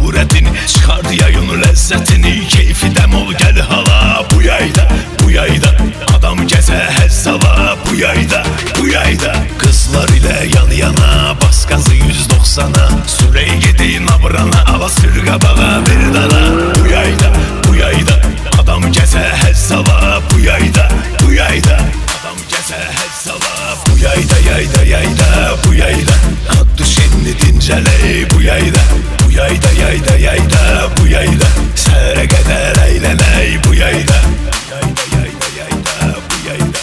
surətini, çıxardı yayını ləzzətini. Keyfi dəm ol gəl hala, bu yayda adam gəzə həzzala. Bu yayda qızlar ilə yan yana, bas qazı 190'a, sürey gedin abrana, ala sür qabağa bir dana. Bu yayda adam gəzə həzzala. Bu yayda adam gəzə həzzala. Bu yayda bu yayda ad düşenni dincələ. Bu yayda bu yayda səhərə qədər əylənək. Bu yayda bu yayda.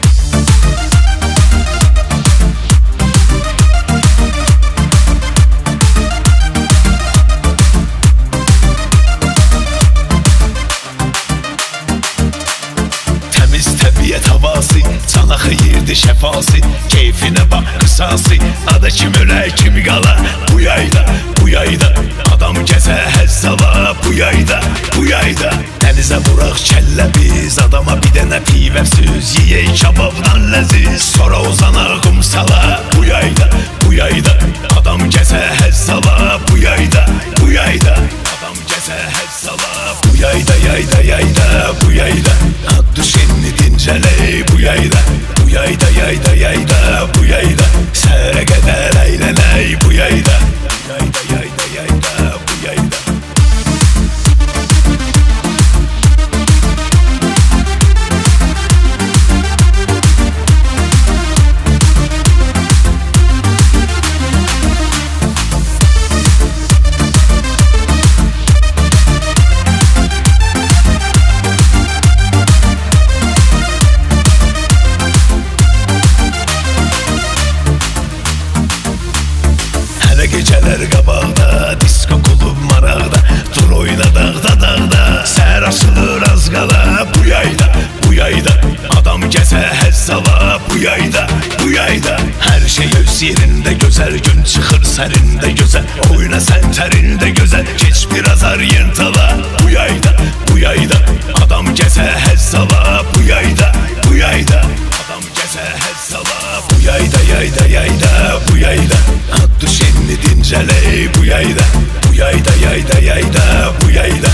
Təmiz təbiət havası, cana xeyirdi şəfası, keyfinə bax qısası, ada kim ölə kim qala. Bu yayda adam gəzə həzzala. Bu yayda dənizə vuraq kəllə biz, adama bir dənə pivəfsüz yiyək kababdan ləziz, sonra uzanaq qumsala. Bu yayda adam gəzə həzzala. Bu yayda adam gəzə həzzala. Bu yayda bu yayda ad düşenni dincələ. Bu yayda bu yayda səhərə qədər əylənək. Bu yayda bu yayda. Gecələr qabaqda, disko klub maraqda, dur oyna dağda, səhər açılır az qala. Bu yayda adam gəzə həzzala. Bu yayda hər şey öz yerində gözəl, gün çıxır sərində gözəl, oyna sən tərində gözəl, keç biraz aryentala. Bu yayda adam gəzə həzzala. Bu yayda adam gəzə həzzala. Bu yayda bu yayda ad düşenni dincələ. Bu yayda bu yayda